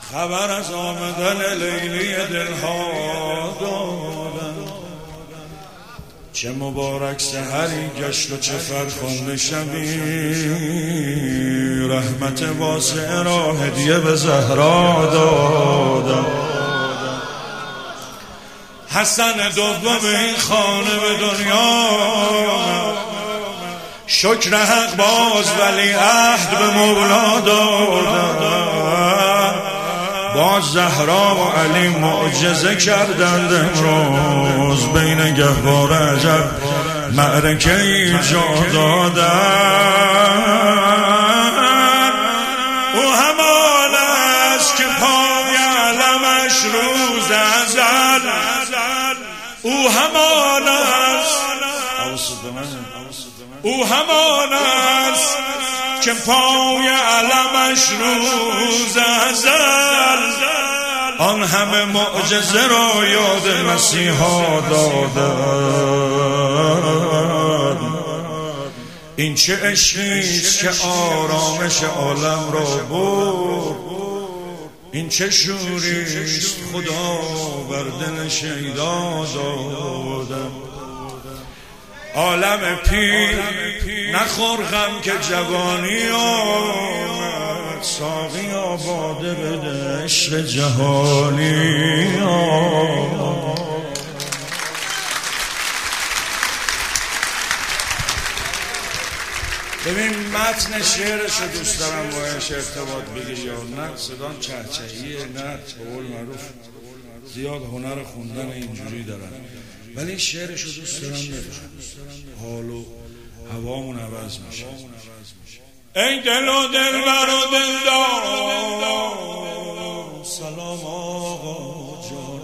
خبر از آمدن لیلی دلها دادن. چه مبارک سحری گشت و چه فرخنده شبی، رحمت واسع را هدیه به زهرا دادن. حسن دوم این خانه به دنیا، شکر حق باز ولی عهد به مولا دادن. باز زهرا و علی معجزه کردند امروز، بین گهواره عجب معرکه ایجاد دادن. او همان است که پای علمش روز ازل، او همان است، او همان است که پای علمش روز ازل آن همه معجزه را یاد مسیحا دادن. این چه عشقیست که آرامش عالم را برد، این چه شوریست خدا بر دل شیدا دادن. عالم پیر نخور غم که جوانی آمد، ساقی آباده بده عشق جهانی آمد. ببین متن شعرش رو دوست دارم باش ارتباط بگیر یا نه، صدام چهچهیه، نه به قول معروف زیاد هنر خوندن اینجوری دارن، ولی شعرش رو دوست دارم بگم. حال و هوامون عوض میشه. ای دل و دلبر و دلدار، سلام آقا جان.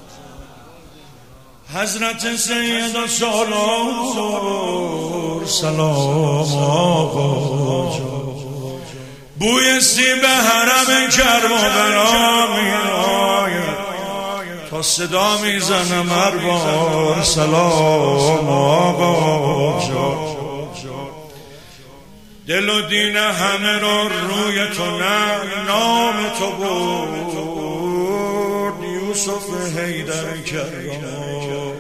حضرت سید و سالار، سلام آقا جان. بوی سیب حرم کربلا میآید، تا صدا میزنم هر بار سلام آقا جان. دل و دین همه را روی تو نام تو برد، یوسف حیدر کربلا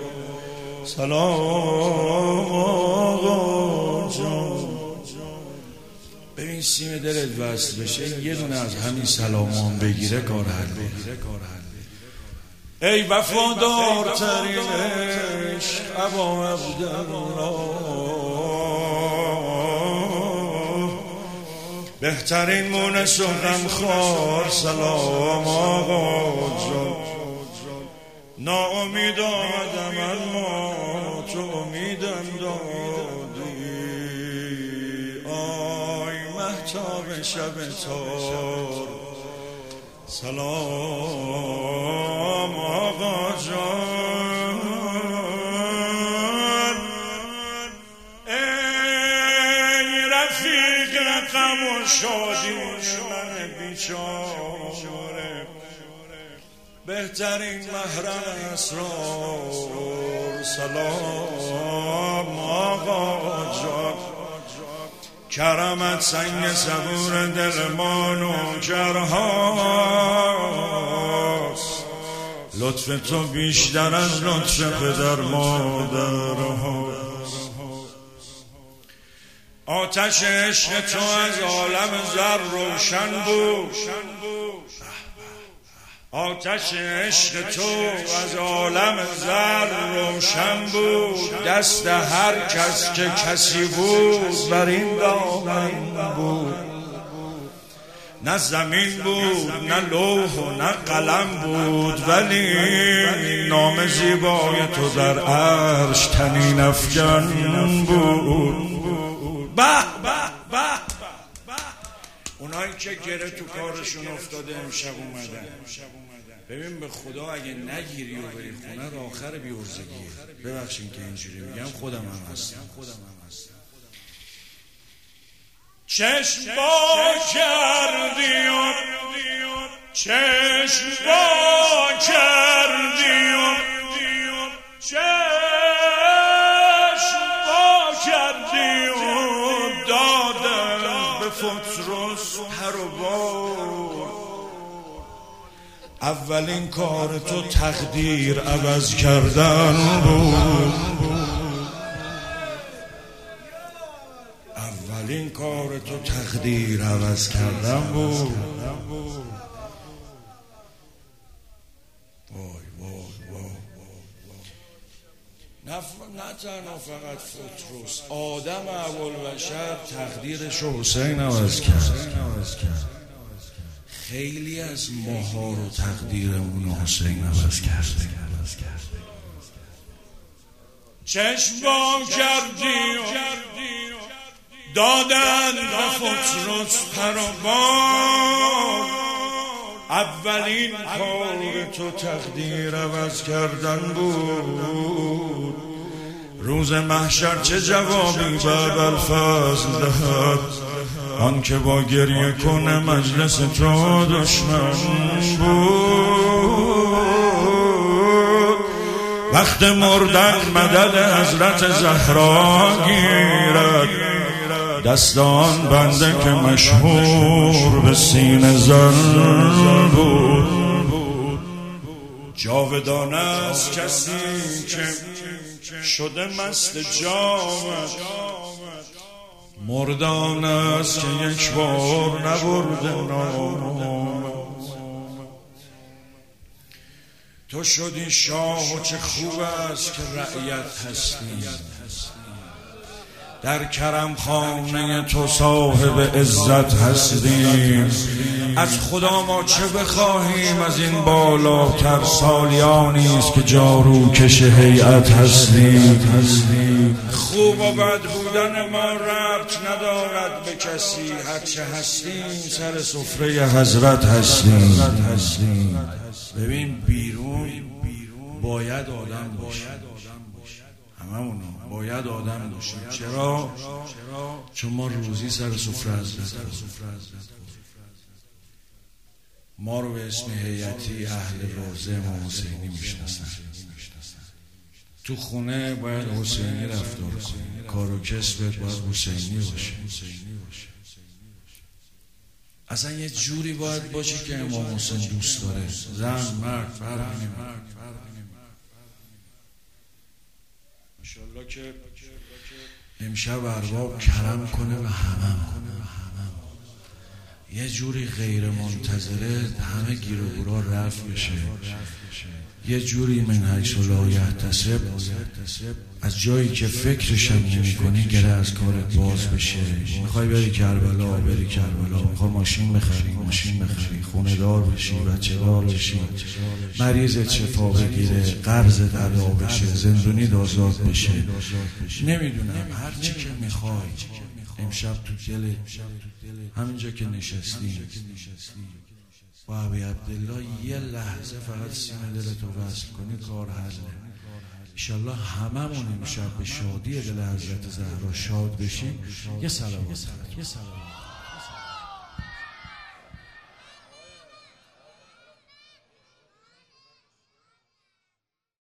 سلام آقا جان. ببین سیم دلت وصل بشه، یه دونه از همین سلامان بگیره کار حله. ای وفادارترین عشق ابا عبدالله، بهترین مونس و غمخوار سلام آقا جان. ناامید آمدم اما تو امیدم دادی، آی مهتاب شب تار سلام آقا جان. ای رفیق غم و شادی من بیچاره، بهترین محرم اسرار سلام آقا جان. کرمت سنگ صبور دل ما نوکرهاست، لطف تو بیشتر از لطف پدر مادرهاست. آتش عشق تو از عالم زر روشن بود، آتش عشق تو از عالم زر روشن بود. دست هر کس که کسی بود بر این دامن بود، نه زمین بود نه لوح و نه قلم بود، ولی نام زیبای تو در عرش طنین افکن بود. به به به اونایی که گره تو کارشون افتاده امشب اومدن. ببین به خدا اگه نگیری و بری خونه را آخر بیورزگیه. ببخشین که اینجوری میگم، خودم هم هستم. چشم با کردی و چشم با کردی و چشم با کردی و دادم به فترس پر و بار. اولین کار تو تقدیر عوض کردن بود. اولین کار تو تقدیر عوض کردن بود. نه تنها فقط فطروس، آدم ابوالبشر تقدیرش رو حسین عوض کرد. خیلی از ماها رو تقدیرمون حسین عوض کرد. چشم وا کردی و دادن به فطروس پروبار. اولین کار تو تقدیر عوض کردن بود. روز محشر چه جوابی به ابوالفضل دهد آن که با گریه کنه مجلس تو دشمن بود. وقت مردن مدد حضرت زهرا گیرد، دستان بنده که مشهور به سینه زن بود. جاودانه است کسی که شده مست جامت، مردان است که یک بار نبرده نامت. تو شدی شاه و چه خوب است که رعیت هستی، در کرم خانه تو صاحب عزت هستیم. از خدا ما چه بخواهیم از این بالاتر، سالیانی است که جاروکش هیئت هستیم. خوب و بد بودن ما ربط ندارد به کسی، هرچه هستیم سر سفره حضرت هستیم. ببین بیرون باید آدم باشه، هممون باید آدم باشیم. چرا؟ چون ما روزی سر سفره حضرت، ما رو به اسم هیئتی اهل روضه امام حسینی میشناسن. تو خونه باید حسینی رفتار کنی، کار و کسبت باید حسینی باشه. اصلا یه جوری باید باشه که امام حسین دوست داره. زن مرد فرق نمیکنه. انشالله که امشب ارباب کرم کنه و همم یه جوری غیر منتظره همه گیر و گورا رفع بشه. یه جوری من حیث لا یحتسب، از جایی که فکرشم نمی کنی گره از کارت باز بشه. میخوای بری کربلا، بری کربلا. میخوای ماشین بخری، ماشین بخری. خونه دار بشی، بچه دار بشی، مریضت شفا بگیره، قرضت ادا بشه، زندونی آزاد بشه. نمیدونم هر چی که میخوای امشب تو دل همینجا که نشستی با ابی عبدالله یه لحظه فقط سینه دلتو وصل کنی، کار حله. انشالله هممون امشب به شادی دل حضرت زهرا شاد بشیم. یه صلوات.